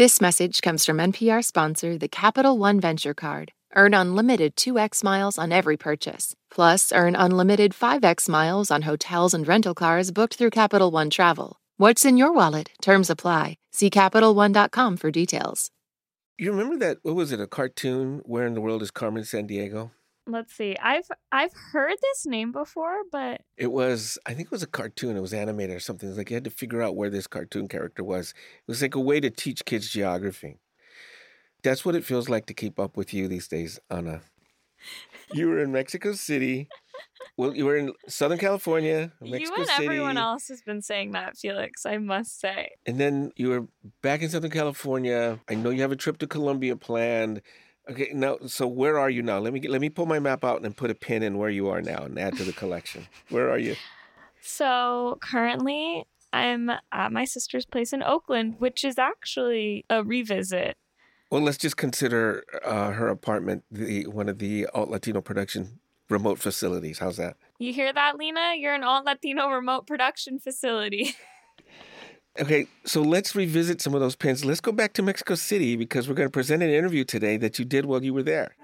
This message comes from NPR sponsor, the Capital One Venture Card. Earn unlimited 2x miles on every purchase. Plus, earn unlimited 5x miles on hotels and rental cars booked through Capital One Travel. What's in your wallet? Terms apply. See CapitalOne.com for details. You remember that, what was it, a cartoon, Where in the World is Carmen Sandiego? Let's see. I've heard this name before, but I think it was a cartoon. It was animated or something. It was like you had to figure out where this cartoon character was. It was like a way to teach kids geography. That's what it feels like to keep up with you these days, Ana. You were in Mexico City. Well, you were in Southern California, Mexico you and City. everyone else has been saying that, Felix, I must say. And then you were back in Southern California. I know you have a trip to Colombia planned. Okay, now, so where are you now? Let me pull my map out and put a pin in where you are now and add to the collection. Where are you? So currently, I'm at my sister's place in Oakland, which is actually a revisit. Well, let's just consider her apartment one of the Alt Latino production remote facilities. How's that? You hear that, Lena? You're an Alt Latino remote production facility. Okay, so let's revisit some of those pins. Let's go back to Mexico City because we're going to present an interview today that you did while you were there.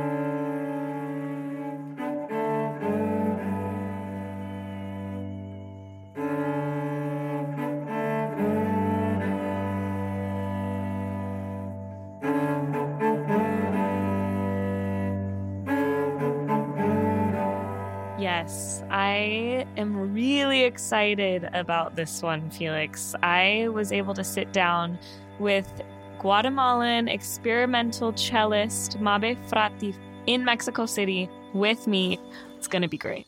Yes, I am really excited about this one, Felix. I was able to sit down with Guatemalan experimental cellist Mabe Frati in Mexico City with me. It's going to be great.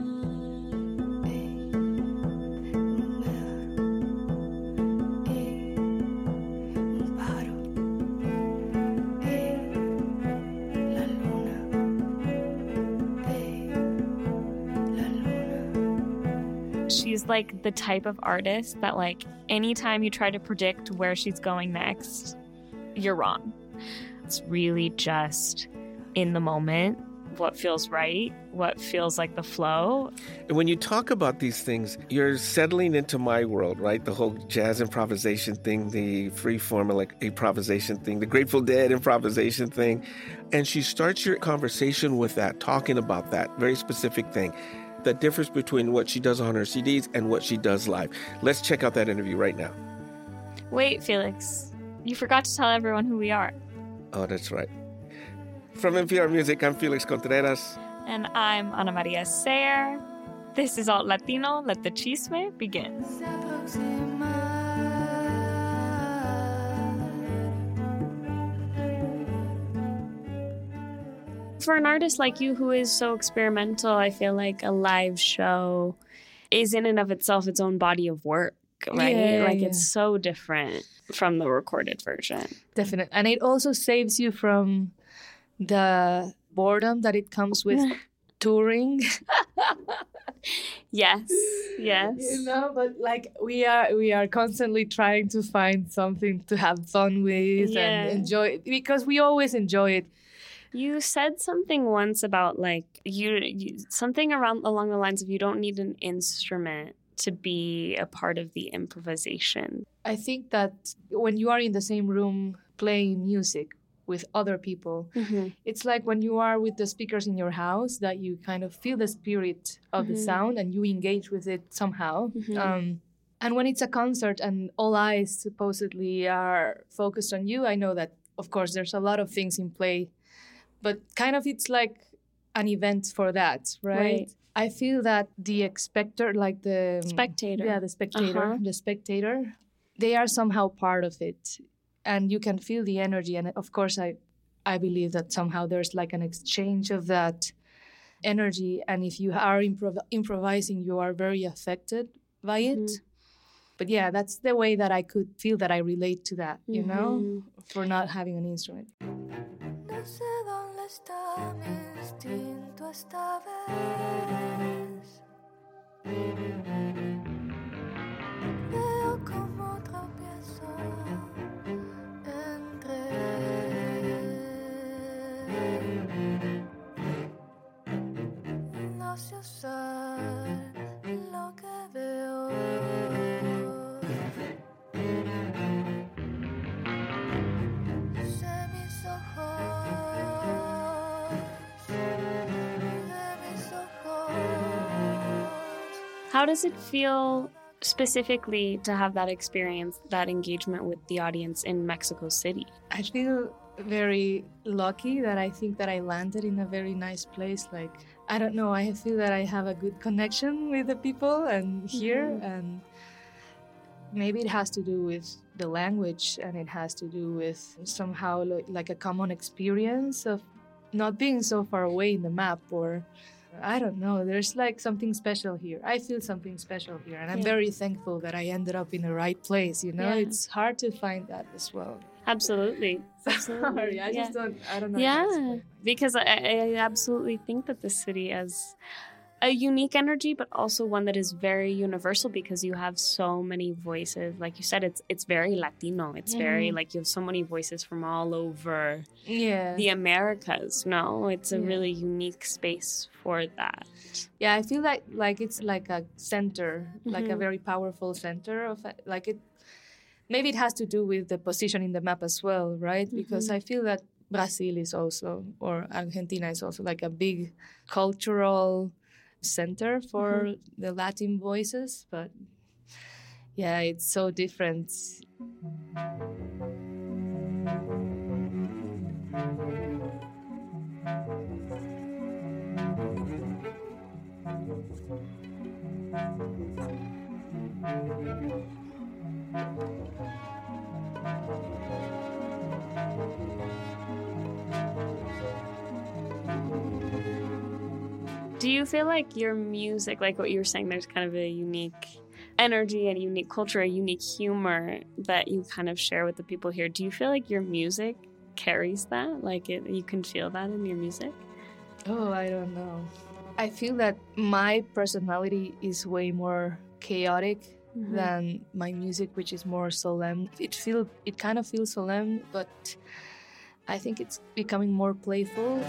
She's like the type of artist that, like, anytime you try to predict where she's going next, you're wrong. It's really just in the moment, what feels right, what feels like the flow. And when you talk about these things, you're settling into my world, right? The whole jazz improvisation thing, the free-form improvisation thing, the Grateful Dead improvisation thing. And she starts your conversation with that, talking about that very specific thing. The difference between what she does on her CDs and what she does live. Let's check out that interview right now. Wait, Felix, you forgot to tell everyone who we are. Oh, that's right. From NPR Music, I'm Felix Contreras. And I'm Ana Maria Sayer. This is Alt Latino. Let the chisme begin. For an artist like you who is so experimental, I feel like a live show is in and of itself its own body of work, right? It's so different from the recorded version. Definitely. And it also saves you from the boredom that it comes with touring. Yes. You know, but like we are constantly trying to find something to have fun with and enjoy it, because we always enjoy it. You said something once about like you something along the lines of you don't need an instrument to be a part of the improvisation. I think that when you are in the same room playing music with other people, it's like when you are with the speakers in your house that you kind of feel the spirit of the sound and you engage with it somehow. And when it's a concert and all eyes supposedly are focused on you, I know that, of course, there's a lot of things in play. But kind of it's like an event for that, right? I feel that the spectator, the spectator, they are somehow part of it. And you can feel the energy. And of course, I believe that somehow there's like an exchange of that energy. And if you are improvising, you are very affected by it. But yeah, that's the way that I could feel that I relate to that, you know, for not having an instrument. No sé dónde está mi instinto esta vez. Veo como tropiezo entre no sé usar lo que veo. How does it feel specifically to have that experience, that engagement with the audience in Mexico City? I feel very lucky that I think that I landed in a very nice place. Like, I don't know, I feel that I have a good connection with the people and here, and maybe it has to do with the language, and it has to do with somehow like a common experience of not being so far away in the map, or I don't know, there's like something special here. I feel something special here, and I'm very thankful that I ended up in the right place, you know? Yeah. It's hard to find that as well. Absolutely. Sorry, I Yeah. just don't know. Yeah, how to explain. because I absolutely think that this city has a unique energy, but also one that is very universal because you have so many voices. Like you said, it's very Latino. It's very like you have so many voices from all over Yeah. the Americas. No, it's a really unique space for that. Yeah, I feel like it's like a center, like a very powerful center of like it. Maybe it has to do with the position in the map as well, right? Because I feel that Brazil is also, or Argentina is also like a big cultural center for the Latin voices. But yeah, it's so different. Do you feel like your music, like what you were saying, there's kind of a unique energy and a unique culture, a unique humor that you kind of share with the people here? Do you feel like your music carries that? Like you can feel that in your music? Oh, I don't know. I feel that my personality is way more chaotic than my music, which is more solemn. It kind of feels solemn, but I think it's becoming more playful.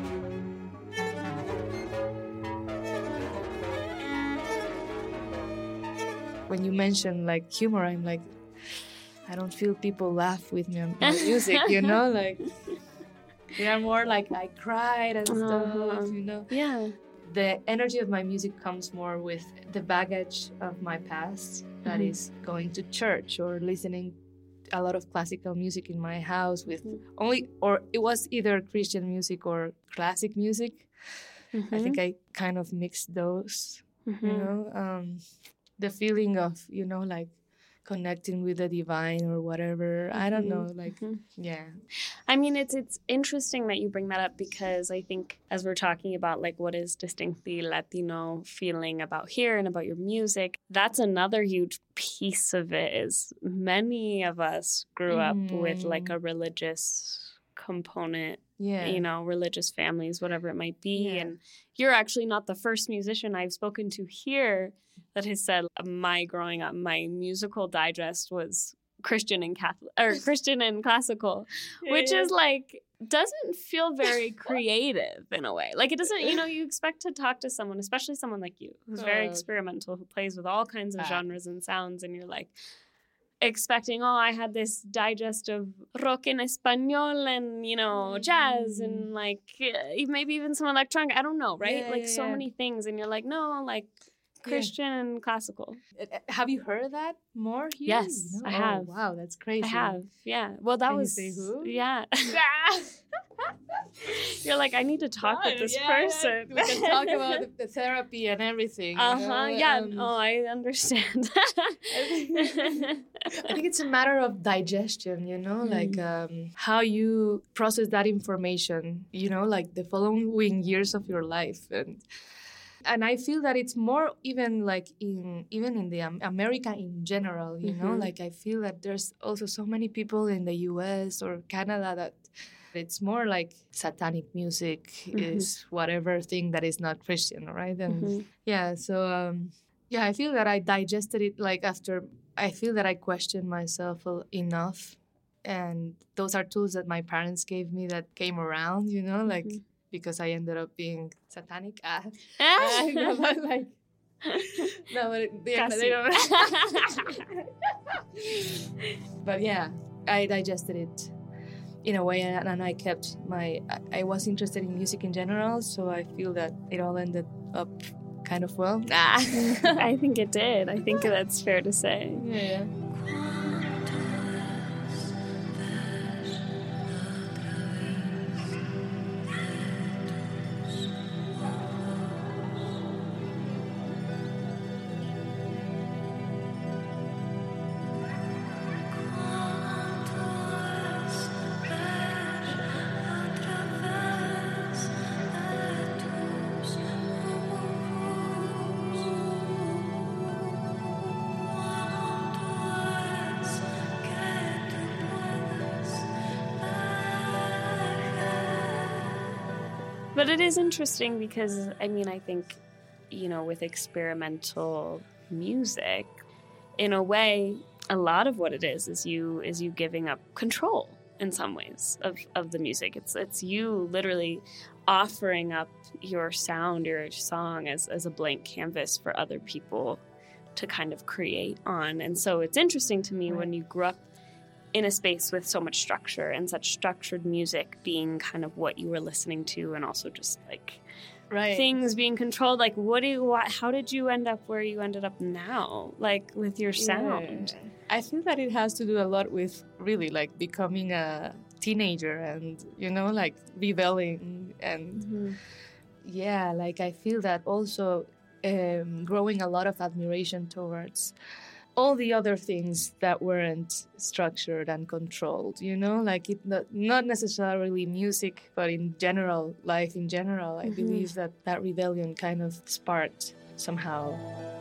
When you mention like humor, I'm like, I don't feel people laugh with me on my music, you know? Like, they are more like I cried and stuff, you know? Yeah. The energy of my music comes more with the baggage of my past, that is going to church or listening a lot of classical music in my house with or it was either Christian music or classic music. I think I kind of mixed those, you know? The feeling of, you know, like connecting with the divine or whatever. I don't know, like, yeah. I mean, it's interesting that you bring that up because I think as we're talking about like what is distinctly Latino feeling about here and about your music, that's another huge piece of it is many of us grew up with like a religious component, you know, religious families, whatever it might be. And you're actually not the first musician I've spoken to here that has said my growing up, my musical digest was Christian and Catholic or Christian and classical, which is like doesn't feel very creative in a way. Like it doesn't, you know, you expect to talk to someone, especially someone like you, who's very experimental, who plays with all kinds of genres and sounds, and you're like expecting, oh, I had this digest of rock en español and, you know, jazz and like maybe even some electronic, I don't know, right? Like so many things, and you're like, no, like Christian and classical. Have you heard that more here? Yes, You know? I have. Oh, wow, that's crazy. I have, yeah. Well, that Can you was say who? Yeah. You're like, I need to talk with this person. We can talk about the therapy and everything. Yeah. I understand. I think it's a matter of digestion, you know, like how you process that information, you know, like the following years of your life. And I feel that it's more even like even in the America in general, you know, like I feel that there's also so many people in the US or Canada that it's more like satanic music is whatever thing that is not Christian, right? And I feel that I digested it like after I feel that I questioned myself enough, and those are tools that my parents gave me that came around, you know, like because I ended up being satanic. No, but like, no, but they don't. But yeah, I digested it in a way, and I kept I was interested in music in general, so I feel that it all ended up kind of well. I think it did. I think that's fair to say. Yeah. But it is interesting because, I mean, I think, you know, with experimental music, in a way, a lot of what it is you giving up control in some ways of the music. It's you literally offering up your sound, your song as a blank canvas for other people to kind of create on. And so it's interesting to me when you grew up in a space with so much structure and such structured music being kind of what you were listening to, and also just like things being controlled. Like, how did you end up where you ended up now, like with your sound? Yeah. I think that it has to do a lot with really like becoming a teenager and, you know, like rebelling. And yeah, like I feel that also growing a lot of admiration towards all the other things that weren't structured and controlled, you know, like not necessarily music, but in general, life in general. I believe that rebellion kind of sparked somehow.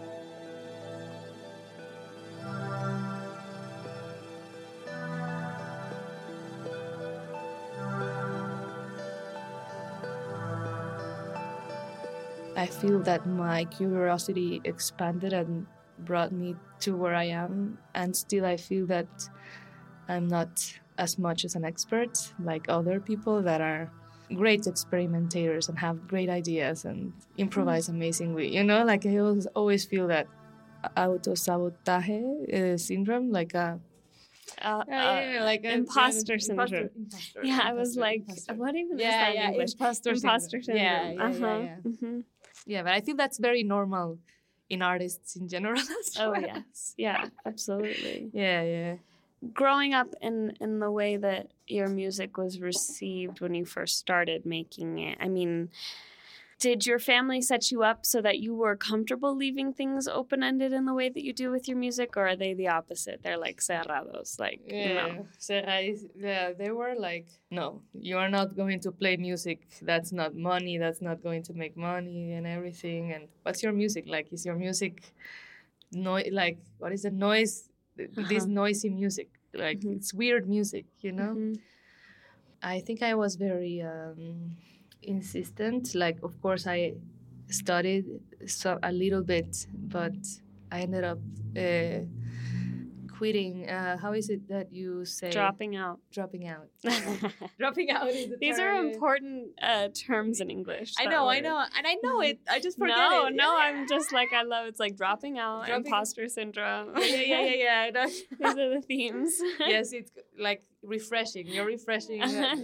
I feel that my curiosity expanded and brought me to where I am, and still I feel that I'm not as much as an expert like other people that are great experimentators and have great ideas and improvise amazingly, you know, like I always feel that autosabotage syndrome, like a imposter syndrome. I was like, what even is that in English? Imposter syndrome. Yeah, but I think that's very normal in artists in general as well. Oh, yes. Yeah, absolutely. Yeah. Growing up in the way that your music was received when you first started making it, I mean, did your family set you up so that you were comfortable leaving things open-ended in the way that you do with your music, or are they the opposite? They're like cerrados, like, no. Yeah, they were like, no, you are not going to play music. That's not money. That's not going to make money and everything. And what's your music like? Is your music like, what is the noise? This noisy music, like it's weird music, you know? I think I was very insistent. Like, of course, I studied a little bit, but I ended up quitting. How is it that you say? Dropping out. Dropping out. Dropping out is the These term. are important terms in English. I know, and I know it. I just forget it. No, I'm just like, I love it's like dropping out, imposter syndrome. Yeah. I know. These are the themes. Yes, it's like refreshing. You're refreshing.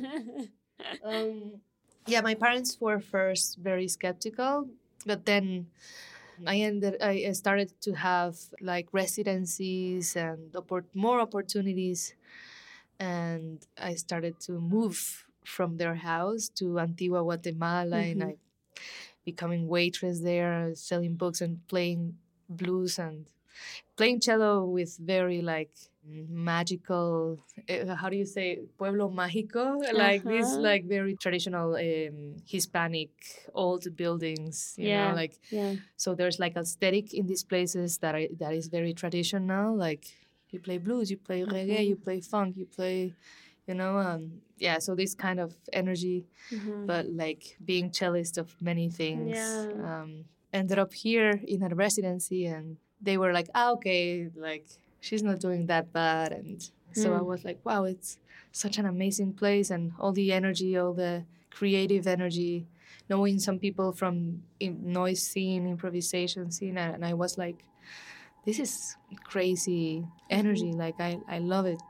Yeah, my parents were first very skeptical, but then I started to have like residencies and more opportunities, and I started to move from their house to Antigua, Guatemala, and I becoming waitress there, selling books and playing blues and playing cello with very like magical, how do you say, pueblo mágico, like this like very traditional Hispanic old buildings, you know, like so there's like aesthetic in these places that is very traditional, like you play blues, you play reggae, you play funk, you play, you know, so this kind of energy, but like being cellist of many things. Ended up here in a residency, and they were like, okay, like she's not doing that bad. And so I was like, wow, it's such an amazing place, and all the energy, all the creative energy, knowing some people from noise scene, improvisation scene, and I was like, this is crazy energy, like I love it.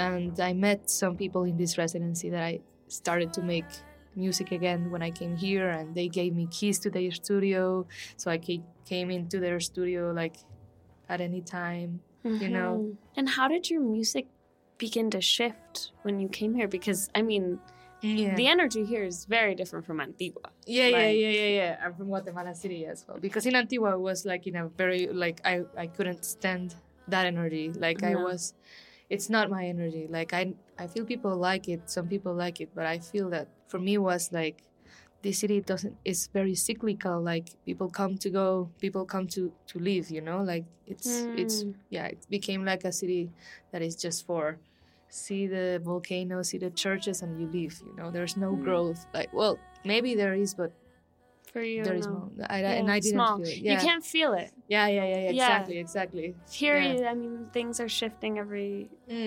And I met some people in this residency that I started to make music again when I came here, and they gave me keys to their studio, so I came into their studio like at any time, you know. And how did your music begin to shift when you came here? Because I mean, the energy here is very different from Antigua. Yeah. I'm from Guatemala City as well, because in Antigua it was like in a very like I couldn't stand that energy. Like it's not my energy. Like I feel people like it, some people like it, but I feel that for me was like this city it's very cyclical. Like people come to go, people come to live, you know. Like it became like a city that is just for see the volcano, see the churches, and you leave, you know. There's no growth. Like, well, maybe there is, but for you, there is no. And I didn't feel it. You can't feel it. Yeah. Exactly. Here, I mean, things are shifting every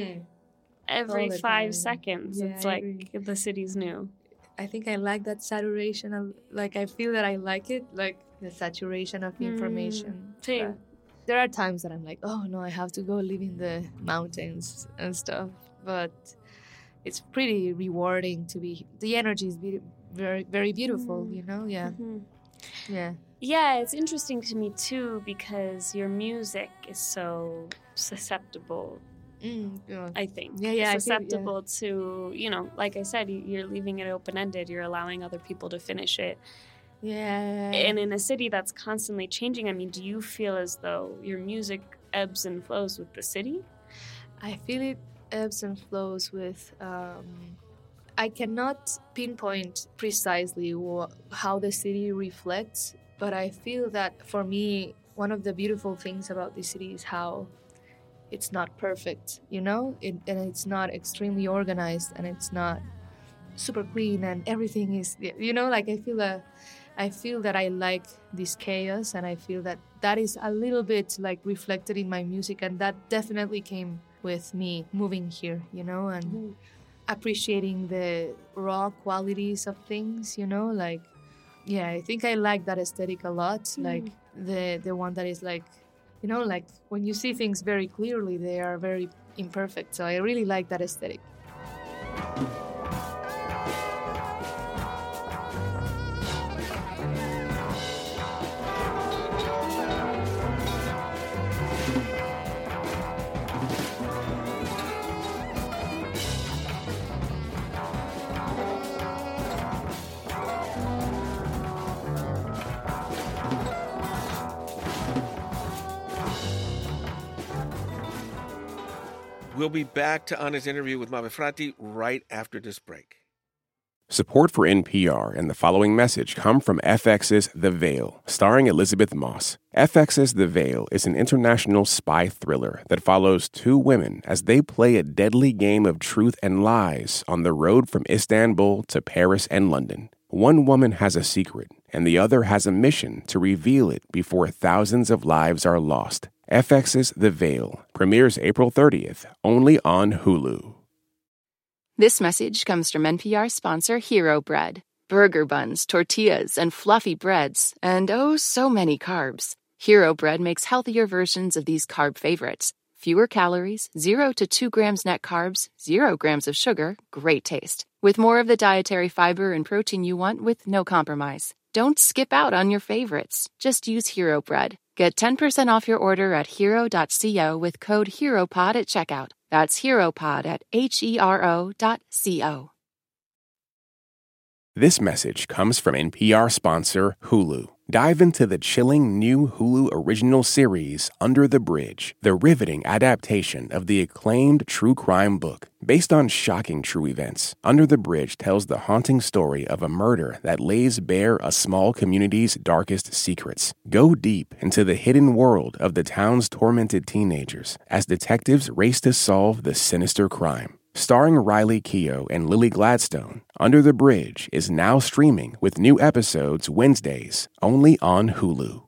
5 seconds. It's like the city's new. I think I like that saturation. Like, I feel that I like it, like the saturation of information. Same. There are times that I'm like, oh no, I have to go live in the mountains and stuff. But it's pretty rewarding to be. The energy is very, very beautiful, you know? Yeah. Yeah, it's interesting to me too, because your music is so susceptible. I think. Susceptible to, you know, like I said, you're leaving it open-ended. You're allowing other people to finish it. Yeah. And in a city that's constantly changing, I mean, do you feel as though your music ebbs and flows with the city? I feel it ebbs and flows with... I cannot pinpoint precisely how the city reflects, but I feel that for me, one of the beautiful things about this city is how it's not perfect, you know? And it's not extremely organized, and it's not super clean, and everything is, you know, like I feel that I like this chaos, and I feel that is a little bit like reflected in my music, and that definitely came with me moving here, you know, and appreciating the raw qualities of things, you know, like, yeah, I think I like that aesthetic a lot, like the one that is like, you know, like when you see things very clearly, they are very imperfect, so I really like that aesthetic. We'll be back to Ana's interview with Mabe Frati right after this break. Support for NPR and the following message come from FX's The Veil, starring Elizabeth Moss. FX's The Veil is an international spy thriller that follows two women as they play a deadly game of truth and lies on the road from Istanbul to Paris and London. One woman has a secret, and the other has a mission to reveal it before thousands of lives are lost. FX's The Veil premieres April 30th, only on Hulu. This message comes from NPR sponsor Hero Bread. Burger buns, tortillas, and fluffy breads, and oh, so many carbs. Hero Bread makes healthier versions of these carb favorites. Fewer calories, 0 to 2 grams net carbs, 0 grams of sugar, great taste. With more of the dietary fiber and protein you want with no compromise. Don't skip out on your favorites. Just use Hero Bread. Get 10% off your order at hero.co with code HEROPOD at checkout. That's HEROPOD at HERO.co. This message comes from NPR sponsor Hulu. Dive into the chilling new Hulu original series, Under the Bridge, the riveting adaptation of the acclaimed true crime book. Based on shocking true events, Under the Bridge tells the haunting story of a murder that lays bare a small community's darkest secrets. Go deep into the hidden world of the town's tormented teenagers as detectives race to solve the sinister crime. Starring Riley Keough and Lily Gladstone, Under the Bridge is now streaming with new episodes Wednesdays, only on Hulu.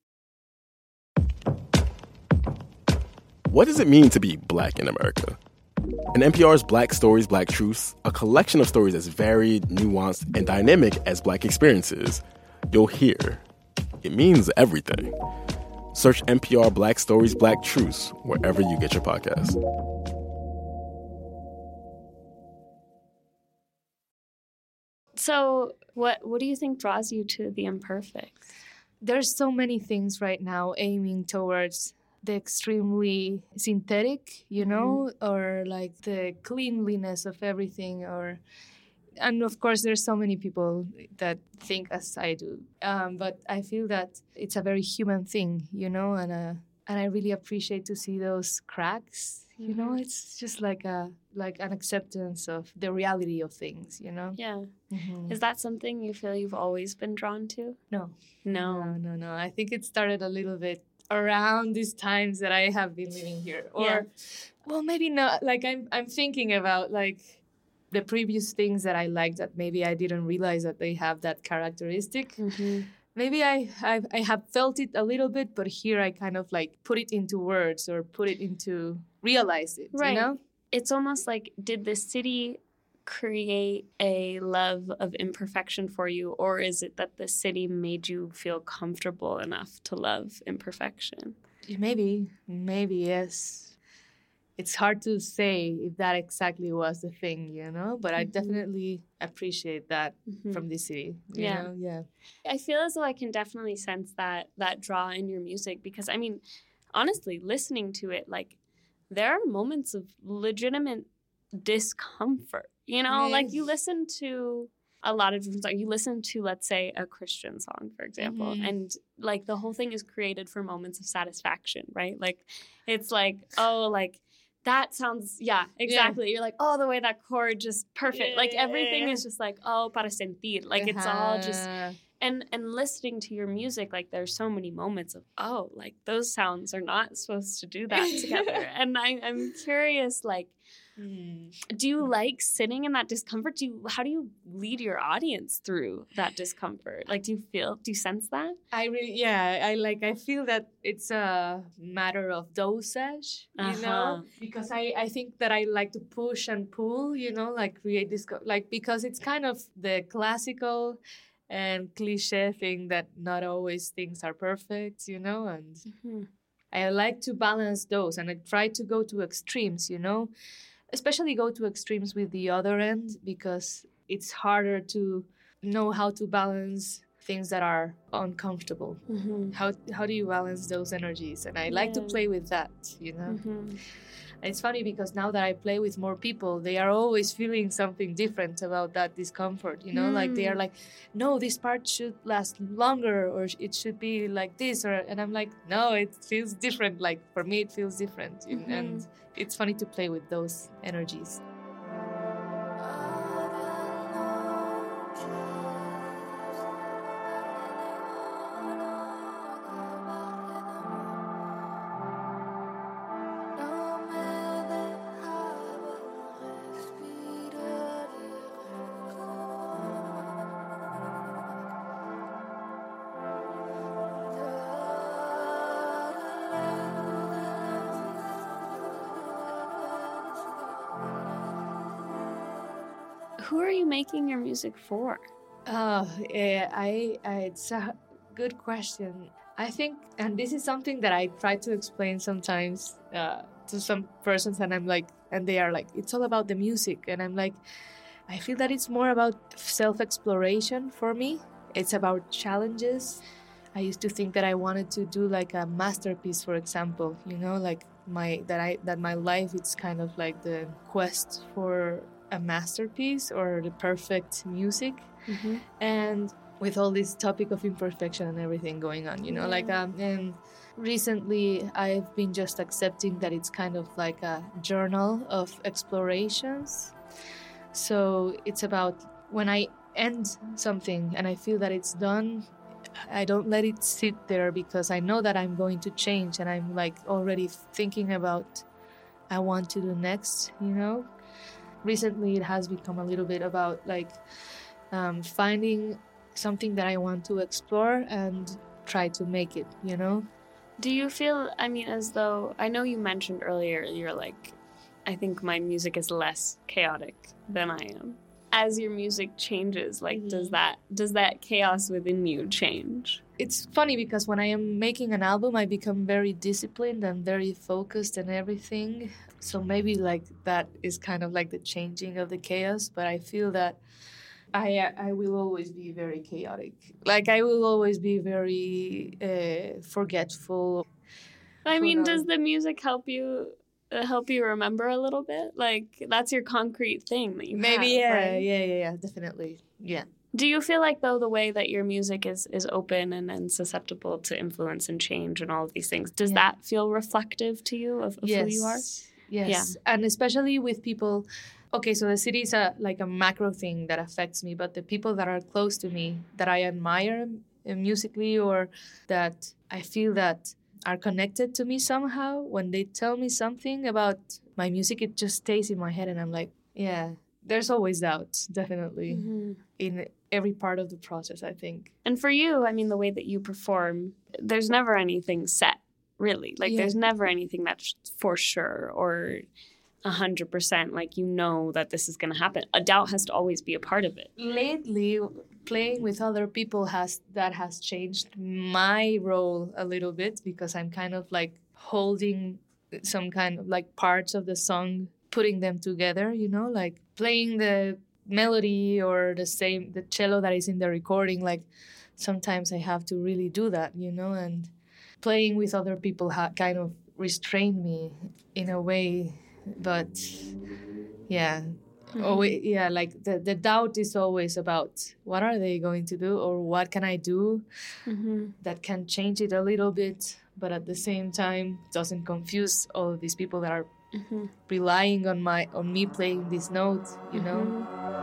What does it mean to be Black in America? In NPR's Black Stories, Black Truths, a collection of stories as varied, nuanced, and dynamic as Black experiences, you'll hear it means everything. Search NPR Black Stories, Black Truths wherever you get your podcasts. So what do you think draws you to the imperfect? There's so many things right now aiming towards the extremely synthetic, you know, or like the cleanliness of everything, and of course there's so many people that think as I do, but I feel that it's a very human thing, you know, and I really appreciate to see those cracks, you know. It's just like an acceptance of the reality of things, you know. Yeah. Is that something you feel you've always been drawn to? No. No. I think it started a little bit around these times that I have been living here, or well, maybe not. Like I'm thinking about like the previous things that I liked that maybe I didn't realize that they have that characteristic. Maybe I have felt it a little bit, but here I kind of like put it into words or realize it, right. You know? It's almost like, did the city create a love of imperfection for you, or is it that the city made you feel comfortable enough to love imperfection? Maybe, yes. It's hard to say if that exactly was the thing, you know, but I definitely appreciate that from the city. You know? Yeah. I feel as though I can definitely sense that draw in your music, because I mean, honestly, listening to it, like there are moments of legitimate discomfort, you know, like you listen to a lot of different songs. You listen to, let's say, a Christian song, for example, and like the whole thing is created for moments of satisfaction, right? Like it's like, oh, like that sounds, exactly. Yeah. You're like, oh, the way that chord just perfect. Like everything is just like, oh, para sentir. Like it's all just, and listening to your music, like there's so many moments of, oh, like those sounds are not supposed to do that together. And I'm curious, like, do you like sitting in that discomfort? How do you lead your audience through that discomfort? Like, do you sense that? I feel that it's a matter of dosage, you know, because I think that I like to push and pull, you know, like create this, like, because it's kind of the classical and cliche thing that not always things are perfect, you know, and I like to balance those, and I try to go to extremes, you know, especially go to extremes with the other end, because it's harder to know how to balance things that are uncomfortable. How do you balance those energies? And I like to play with that, you know. And it's funny because now that I play with more people, they are always feeling something different about that discomfort, you know, like they are like, no, this part should last longer, or it should be like this, and I'm like, no, it feels different. Like for me, it feels different. And it's funny to play with those energies. Who are you making your music for? It's a good question. I think, and this is something that I try to explain sometimes to some persons, and I'm like, and they are like, it's all about the music, and I'm like, I feel that it's more about self-exploration for me. It's about challenges. I used to think that I wanted to do like a masterpiece, for example, you know, like that my life, it's kind of like the quest for a masterpiece or the perfect music. And with all this topic of imperfection and everything going on, you know, like and recently I've been just accepting that it's kind of like a journal of explorations. So it's about when I end something and I feel that it's done, I don't let it sit there, because I know that I'm going to change, and I'm like already thinking about I want to do next, you know. Recently it has become a little bit about like finding something that I want to explore and try to make it, you know. Do you feel, I mean, as though, I know you mentioned earlier, you're like, I think my music is less chaotic than I am. As your music changes, like, does that chaos within you change? It's funny because when I am making an album, I become very disciplined and very focused and everything. So maybe like that is kind of like the changing of the chaos. But I feel that I will always be very chaotic. Like I will always be very forgetful. I mean, does the music help you remember a little bit? Like that's your concrete thing that you Maybe have, yeah, right? yeah, definitely. Yeah. Do you feel like, though, the way that your music is open and susceptible to influence and change and all of these things, does that feel reflective to you of who you are? Yes. Yeah. And especially with people. Okay, so the city is like a macro thing that affects me, but the people that are close to me, that I admire musically or that I feel that are connected to me somehow, when they tell me something about my music, it just stays in my head and I'm like, yeah, there's always doubts, definitely, in every part of the process, I think. And for you, I mean, the way that you perform, there's never anything set, really. Like, there's never anything that's for sure or 100%, like, you know that this is going to happen. A doubt has to always be a part of it. Lately, playing with other people has changed my role a little bit because I'm kind of like holding some kind of like parts of the song, putting them together, you know, like playing the melody or the cello that is in the recording. Like sometimes I have to really do that, you know, and playing with other people kind of restrained me in a way. But yeah, like the doubt is always about what are they going to do or what can I do that can change it a little bit, but at the same time doesn't confuse all of these people that are relying on me playing these notes, you know.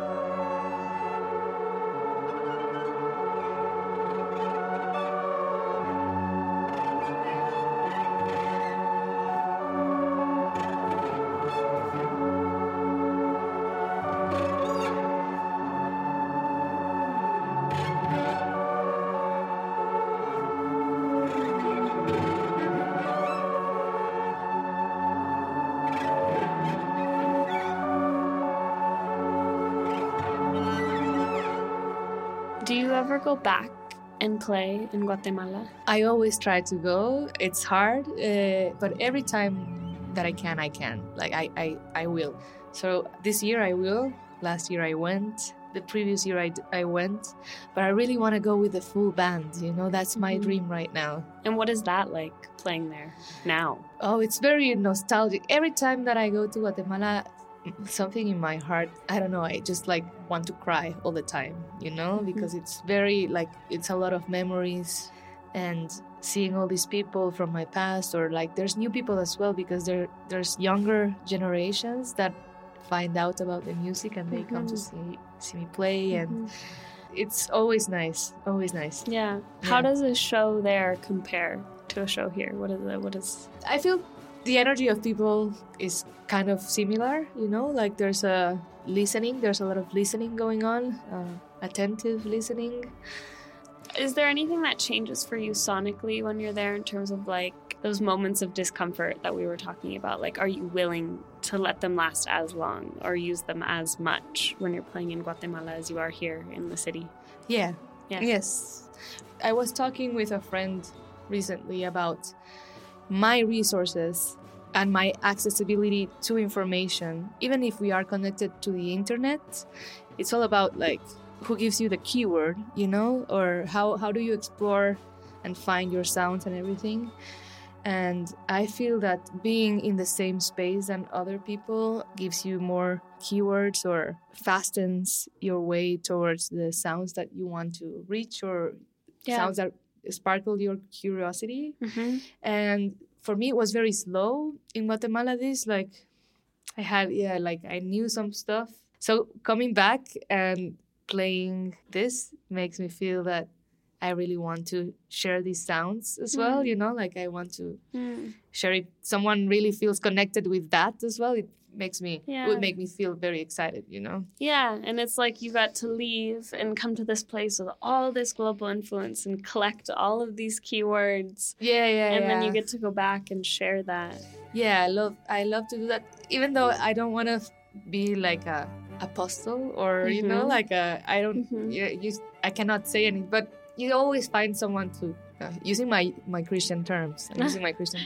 Do you ever go back and play in Guatemala? I always try to go. It's hard, but every time that I can. Like I will. So this year I will. Last year I went. The previous year I went. But I really want to go with the full band. You know, that's my dream right now. And what is that like playing there now? Oh, it's very nostalgic. Every time that I go to Guatemala, something in my heart, I don't know, I just like want to cry all the time, you know, because it's very like, it's a lot of memories and seeing all these people from my past, or like there's new people as well, because there's younger generations that find out about the music and they come to see me play, and it's always nice. Yeah. How does a show there compare to a show here? What is I feel the energy of people is kind of similar, you know, like there's a lot of listening going on, attentive listening. Is there anything that changes for you sonically when you're there in terms of like those moments of discomfort that we were talking about? Like, are you willing to let them last as long or use them as much when you're playing in Guatemala as you are here in the city? Yeah. Yes. I was talking with a friend recently about my resources and my accessibility to information. Even if we are connected to the internet, it's all about like who gives you the keyword, you know, or how do you explore and find your sounds and everything. And I feel that being in the same space than other people gives you more keywords or fastens your way towards the sounds that you want to reach, or sounds that sparkle your curiosity. And for me, it was very slow in Guatemala. I knew some stuff. So coming back and playing this makes me feel that I really want to share these sounds as well, you know, like I want to share it. Someone really feels connected with that as well. It would make me feel very excited, you know? Yeah, and it's like you got to leave and come to this place with all this global influence and collect all of these keywords. And then you get to go back and share that. Yeah, I love to do that, even though I don't want to be like a apostle or, you know, like I cannot say anything, but you always find someone to, using my Christian terms, I'm using my Christian,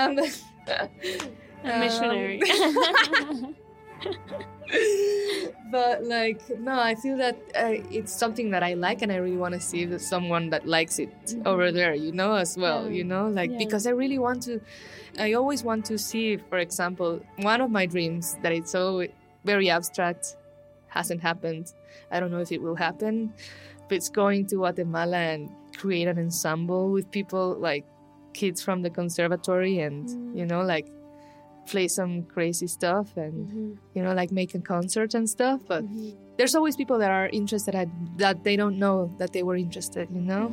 a missionary. But like, no, I feel that it's something that I like, and I really want to see that someone that likes it over there, as well, because I really want to. I always want to see, for example, one of my dreams that it's so very abstract, hasn't happened. I don't know if it will happen, but it's going to Guatemala and create an ensemble with people like kids from the conservatory and, like play some crazy stuff and, like make a concert and stuff. But there's always people that are interested that they don't know that they were interested,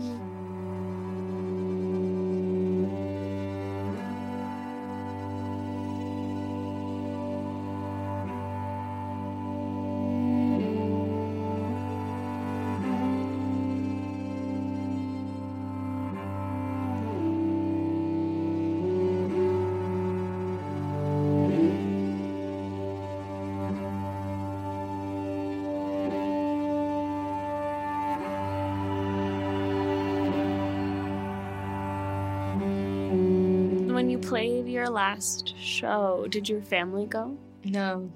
When you played your last show, did your family go? No.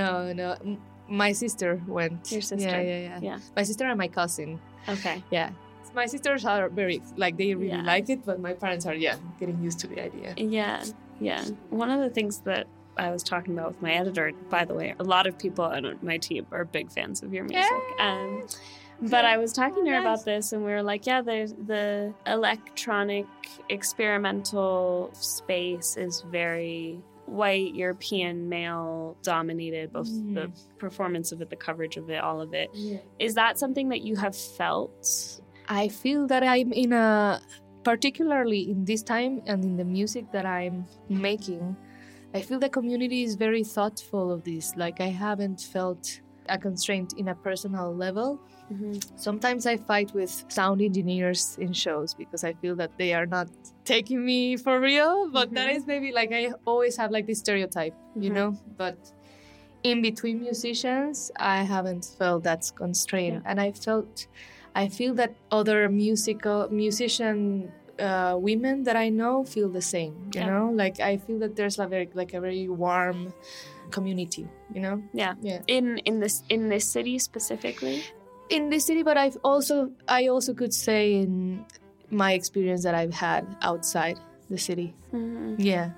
My sister went. Your sister? Yeah. My sister and my cousin. Okay. Yeah. My sisters are very, they really like it, but my parents are, getting used to the idea. Yeah. One of the things that I was talking about with my editor, by the way, a lot of people on my team are big fans of your music. But I was talking to her about this, and we were like, there's the electronic experimental space is very white, European, male dominated, both the performance of it, the coverage of it, all of it. Yeah. Is that something that you have felt? I feel that I'm particularly in this time and in the music that I'm making, I feel the community is very thoughtful of this. Like, I haven't felt a constraint in a personal level. Sometimes I fight with sound engineers in shows because I feel that they are not taking me for real, but that is maybe I always have this stereotype, but in between musicians, I haven't felt that constraint. And I feel that other musician women that I know feel the same, you know? I feel that there's a very warm community, Yeah. In this city specifically? In this city, but I also could say in my experience that I've had outside the city. Yeah.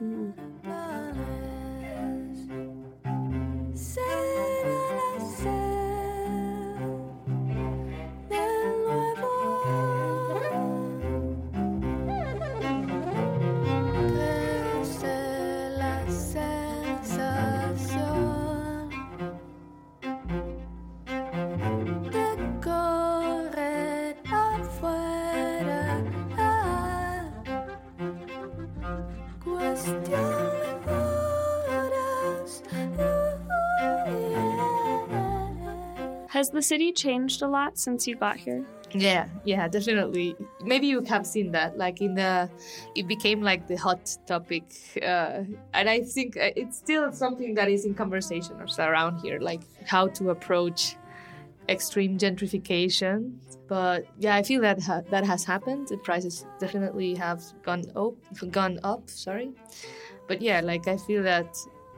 Has the city changed a lot since you got here? Yeah, definitely. Maybe you have seen that, it became the hot topic, and I think it's still something that is in conversation around here, how to approach extreme gentrification. But yeah, I feel that that has happened. The prices definitely have gone up. But yeah, I feel that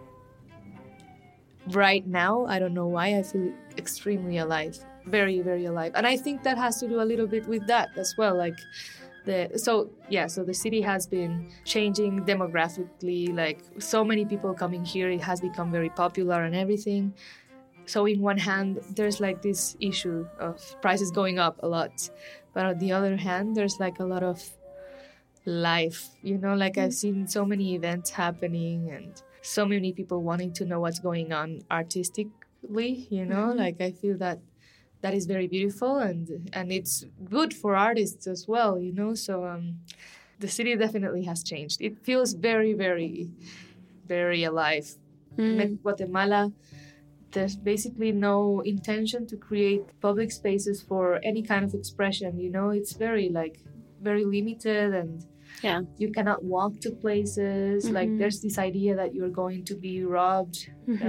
right now, I don't know why, I feel extremely alive, very, very alive. And I think that has to do a little bit with that as well. So the city has been changing demographically, so many people coming here, it has become very popular and everything. So in one hand, there's this issue of prices going up a lot. But on the other hand, there's a lot of life, I've seen so many events happening and so many people wanting to know what's going on artistically, I feel that is very beautiful and it's good for artists as well, So the city definitely has changed. It feels very, very, very alive. In Guatemala, there's basically no intention to create public spaces for any kind of expression, It's very, very limited and you cannot walk to places. There's this idea that you're going to be robbed.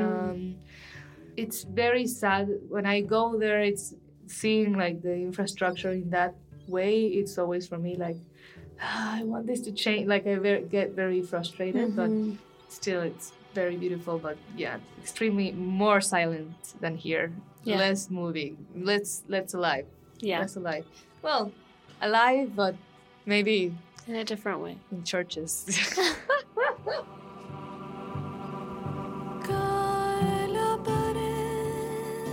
It's very sad. When I go there, it's seeing the infrastructure in that way. It's always for me I want this to change. I get very frustrated, but still very beautiful, but yeah, extremely more silent than here. Yeah. Less moving, less alive. Yeah. Less alive. Well, alive, but maybe In a different way. in churches. Cae la pared.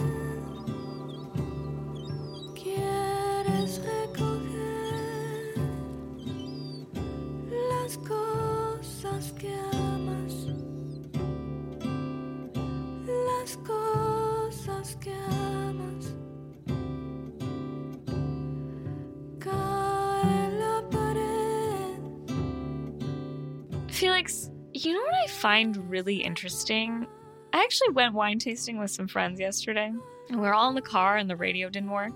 ¿Quieres recoger las cosas que amas? Las cosas que amas. Cae la pared. Felix, you know what I find really interesting? I actually went wine tasting with some friends yesterday. And we were all in the car and the radio didn't work.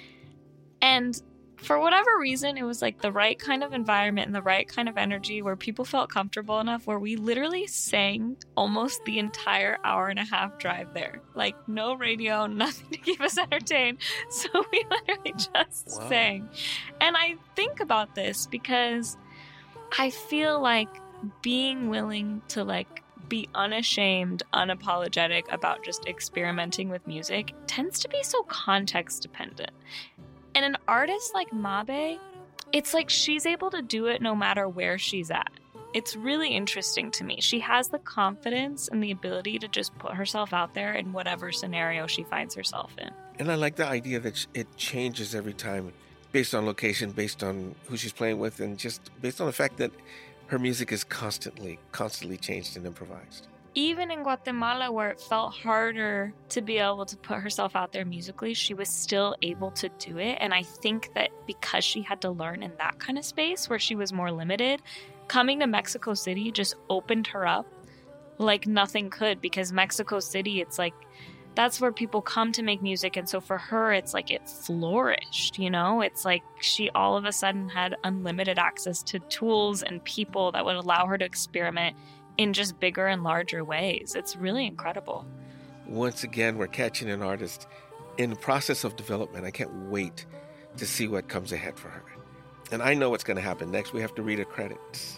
And for whatever reason, it was like the right kind of environment and the right kind of energy where people felt comfortable enough where we literally sang almost the entire hour and a half drive there. Like no radio, nothing to keep us entertained. So we literally just sang. And I think about this because I feel like being willing to like be unashamed, unapologetic about just experimenting with music tends to be so context dependent. And an artist like Mabe, it's like she's able to do it no matter where she's at. It's really interesting to me. She has the confidence and the ability to just put herself out there in whatever scenario she finds herself in. And I like the idea that it changes every time based on location, based on who she's playing with, and just based on the fact that her music is constantly changed and improvised. Even in Guatemala, where it felt harder to be able to put herself out there musically, she was still able to do it. And I think that because she had to learn in that kind of space where she was more limited, coming to Mexico City just opened her up like nothing could, because Mexico City, it's like, that's where people come to make music. And so for her, it's like it flourished, you know? It's like she all of a sudden had unlimited access to tools and people that would allow her to experiment in just bigger and larger ways. It's really incredible. Once again, we're catching an artist in the process of development. I can't wait to see what comes ahead for her. And I know what's going to happen next. We have to read her credits.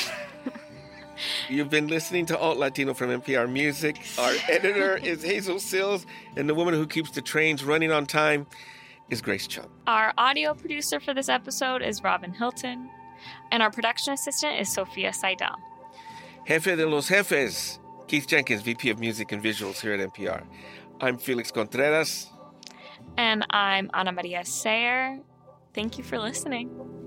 You've been listening to Alt Latino from NPR Music. Our editor is Hazel Sills, and the woman who keeps the trains running on time is Grace Chung. Our audio producer for this episode is Robin Hilton, and our production assistant is Sophia Seidel. Jefe de los Jefes, Keith Jenkins, VP of Music and Visuals here at NPR. I'm Felix Contreras. And I'm Ana Maria Sayer. Thank you for listening.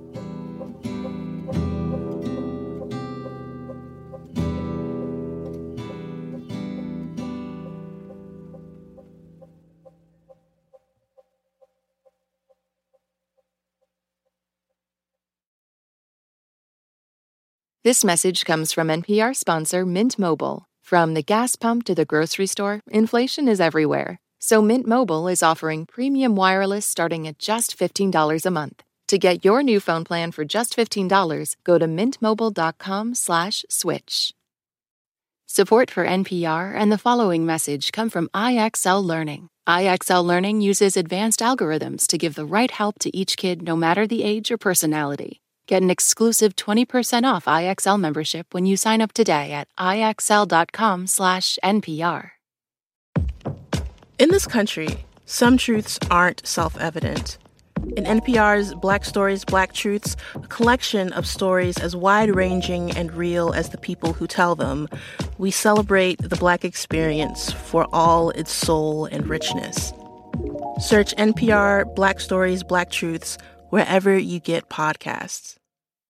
This message comes from NPR sponsor Mint Mobile. From the gas pump to the grocery store, inflation is everywhere. So Mint Mobile is offering premium wireless starting at just $15 a month. To get your new phone plan for just $15, go to mintmobile.com/switch. Support for NPR and the following message come from IXL Learning. IXL Learning uses advanced algorithms to give the right help to each kid no matter the age or personality. Get an exclusive 20% off IXL membership when you sign up today at IXL.com/NPR. In this country, some truths aren't self-evident. In NPR's Black Stories, Black Truths, a collection of stories as wide-ranging and real as the people who tell them, we celebrate the Black experience for all its soul and richness. Search NPR Black Stories, Black Truths wherever you get podcasts.